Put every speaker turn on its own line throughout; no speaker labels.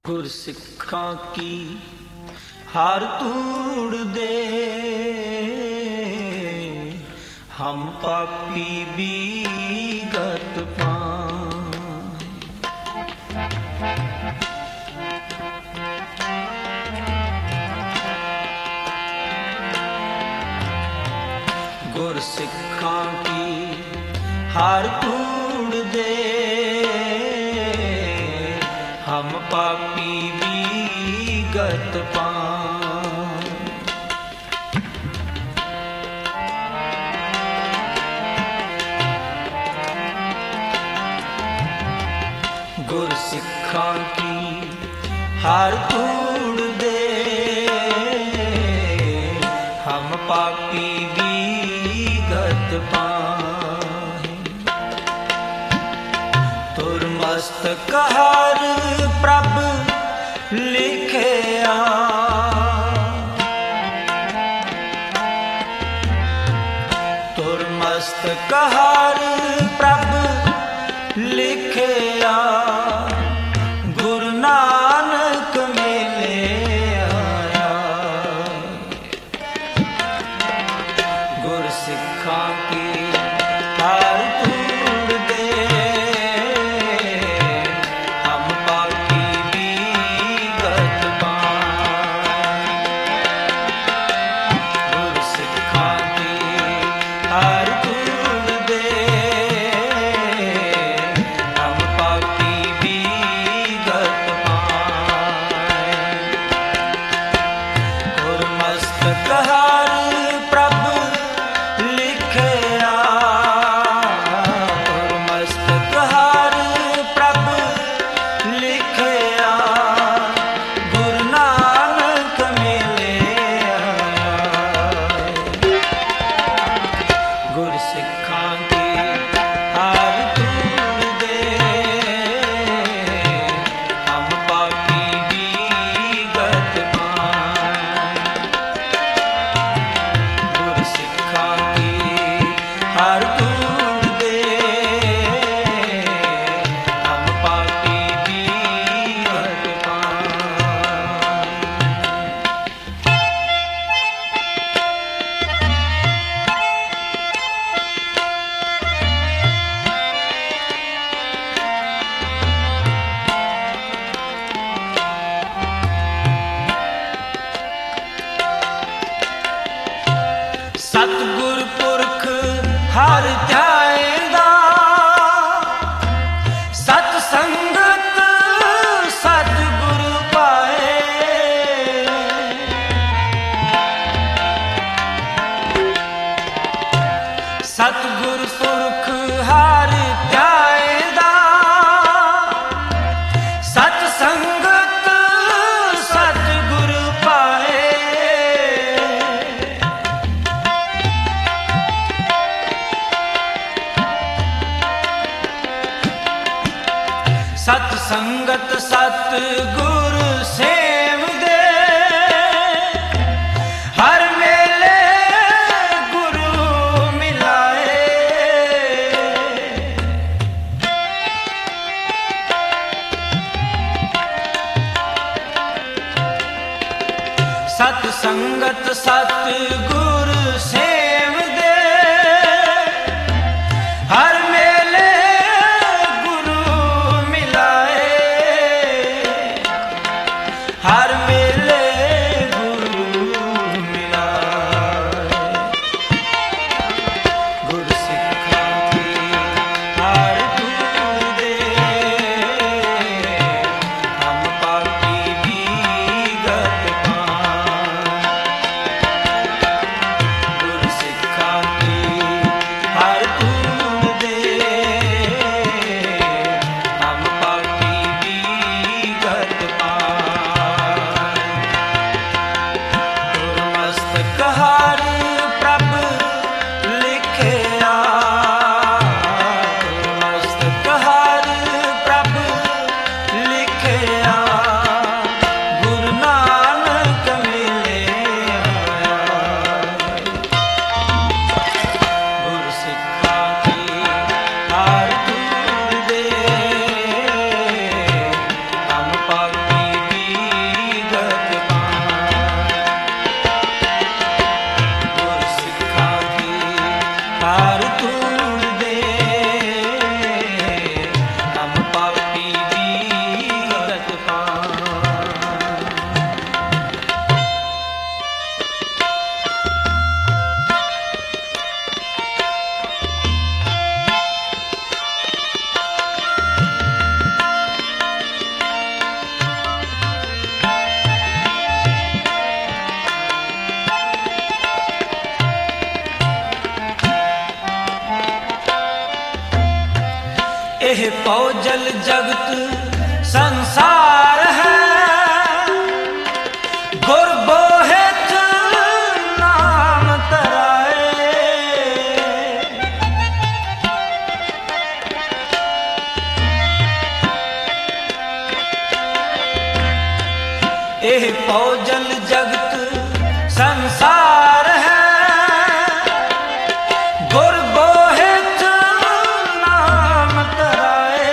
ਗੁਰਸਿੱਖਾਂ ਕੀ ਹਾਰ ਤੂੜ ਦੇ, ਹਮ ਪਾਪੀ ਬੀਗਤ ਪਾਏ। ਗੁਰਸਿੱਖਾਂ ਕੀ ਹਾਰ ਤੂੜ ਦੇ, ਹਮ ਪਾਪੀ ਬੀਗਤ ਪਾਏ। ਗੁਰਸਿੱਖਾਂ ਕੀ ਹਾਰ ਤੂੜ ਦੇ, ਹਮ ਪਾਪੀ ਬੀਗਤ ਪਾਏ। ਤੁਰ ਮਸਤਕ ਹਰ ਪ੍ਰਭ ਲਿਖਿਆ, ਤੁਰ ਮਸਤਕ ਹਰ ਪ੍ਰਭ ਲਿਖਿਆ। ਗੁਰੂ ਨਾਨਕ ਮੇਲੇ ਆਇਆ, ਗੁਰਸਿੱਖਾਂ ਕੀ ਹਾਰ ਤੂੜ ਦੇ, ਹਮ ਪਾਪੀ ਬੀਗਤ ਪਾਏ। ਗੁਰਸਿੱਖਾਂ ਕੀ ਹਾਰ ਤੂੜ ਦੇ, ਹਮ ਪਾਪੀ ਬੀਗਤ ਪਾਏ। ਗੁਰ ਮਸਤਕ ਹਰ ਪ੍ਰਭ ਲਿਖਿਆ, ਗੁਰ ਮਸਤਕ ਹਰ ਪ੍ਰਭ ਲਿਖਿਆ। ਗੁਰੂ ਨਾਨਕ ਮਿਲੇ ਆਇਆ, ਗੁਰਸਿੱਖਾਂ ਕੀ ਹਾਰ ਤੂੜ ਦੇ, ਹਮ ਪਾਪੀ ਬੀਗਤ ਪਾਏ। ਗੁਰਸਿੱਖਾਂ ਕੀ ਹਾਰ ਤੂੜ ਦੇ, ਹਮ ਪਾਪੀ ਬੀਗਤ ਪਾਏ। ਸਤਿਗੁਰ ਪੁਰਖ ਹਰ ਧਿਆਏਂਦਾ, ਸਤ ਸੰਗਤ ਸਤਿਗੁਰ ਪਾਏ। ਸਤਿਗੁਰ ਪੁਰਖ ਹਰ ਧਿਆਏਂਦਾ, ਸਤ ਸੰਗਤ ਸਤਿਗੁਰ ਪਾਏ। ਸਤ ਸੰਗਤ ਸਤਿਗੁਰ ਸੇਵਦੇ, ਹਰ ਵੇਲੇ ਗੁਰੂ ਮਿਲਾਏ। ਸਤ ਸੰਗਤ ਸਤਿਗੁਰ ਸੇਵਦੇ, ਹਰ ਵੇਲੇ ਗੁਰੂ ਮਿਲਾਏ। ਹਰ ਵੇਲੇ ਗੁਰੂ ਮਿਲਾਏ। ਗੁਰਸਿੱਖਾਂ ਕੀ ਹਾਰ ਤੂੜ ਦੇ, ਹਮ ਪਾਪੀ ਬੀਗਤ ਪਾਏ। ਗੁਰਸਿੱਖਾਂ ਕੀ ਹਾਰ ਤੂੜ ਦੇ, ਹਮ ਪਾਪੀ ਬੀਗਤ ਪਾਏ। एह पौजल जगत संसार है गुर बोहित नाम तराए। एह पौजल जगत संसार है गुर बोहित नाम तराए।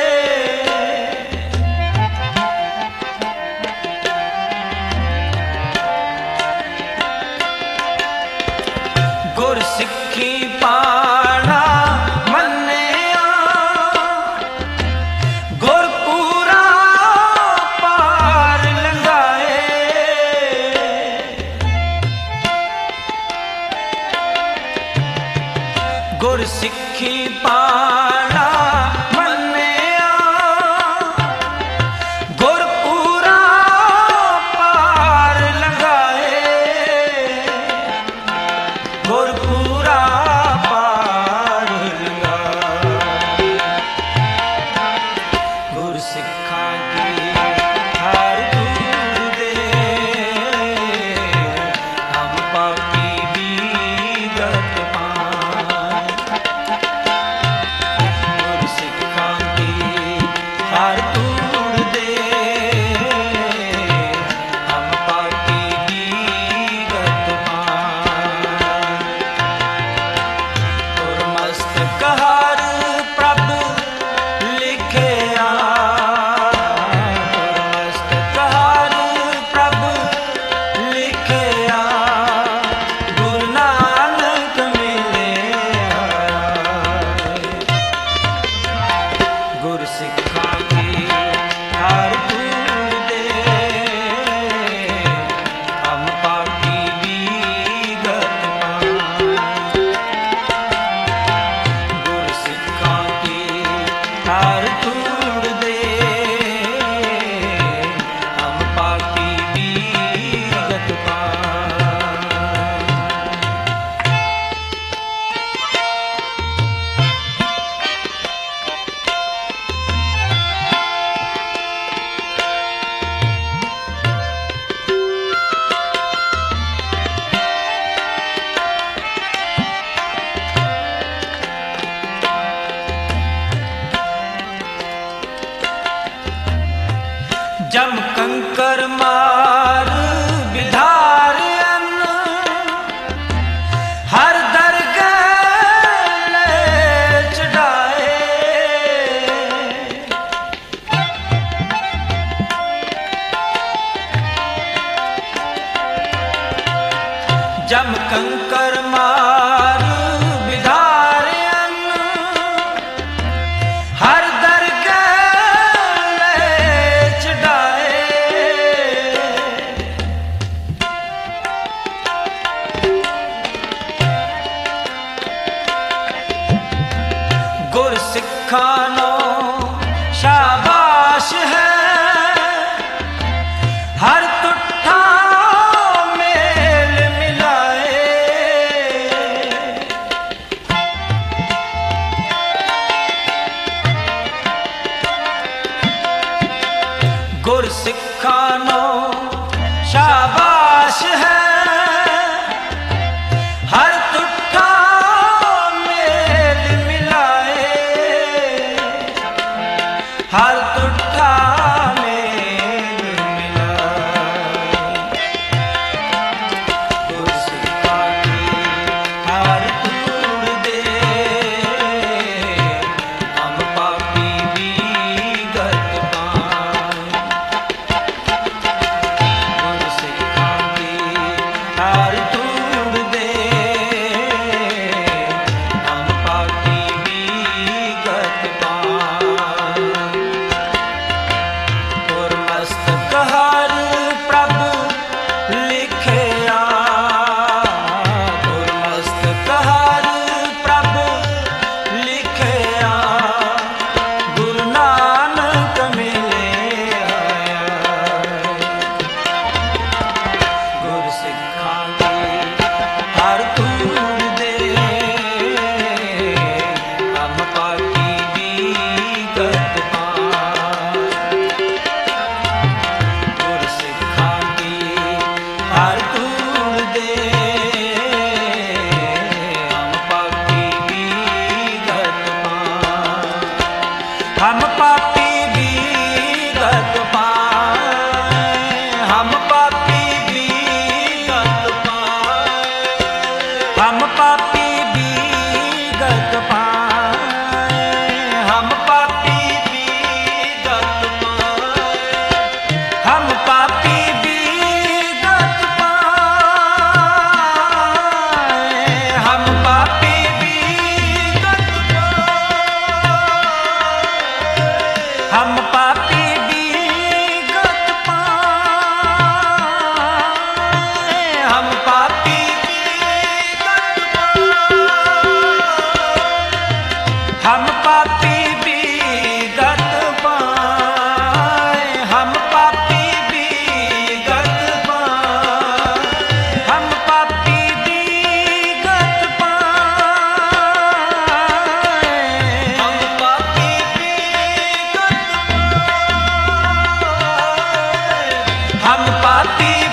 गुर सिक्खी पाना मन्निया गुर पूरा पार लंघाए। गुर सिक्खी पाना मन्निया गुर पूरा पार लंघाए। गुर पूरा पार लंघाए। गुर सिक्खा की हर दूर दे हम पापी बीगत पाए। गुर सिक्खा की हर दूर दे हम पापी बीगत पाए। गुर मस्तक हर प्रभ लिखिया गुर मस्तक हर प्रभ लिखिया गुरु नानक मिलिया। गुर सिक्खा की हर दूर दे हम पापी बीगत पाए। गुर सिक्खा की हर दूर दे हम पापी बीगत पाए। जम कंकर मार विधारियन हर दरगह ले चढ़ाए। जम कंकर मार विधारियन हर दरगह ले चढ़ाए। गुर सिखानो शाबाश है हर तुठा मेल मिलाए। गुर सिखानो शाबाश है हर तुठा मेल मिलाए। हर तुठा मेल मिलाए। गुर सिक्खा की हर दूर दे हम पापी बीगत पाए। गुर सिक्खा की हर दूर दे हम पापी बीगत पाए। गुर मस्तक हर प्रभ लिखिया गुर मस्तक हर प्रभ लिखिया गुरु नानक मिलिया। गुर सिक्खा की हर दूर दे हम पापी बीगत हम पापी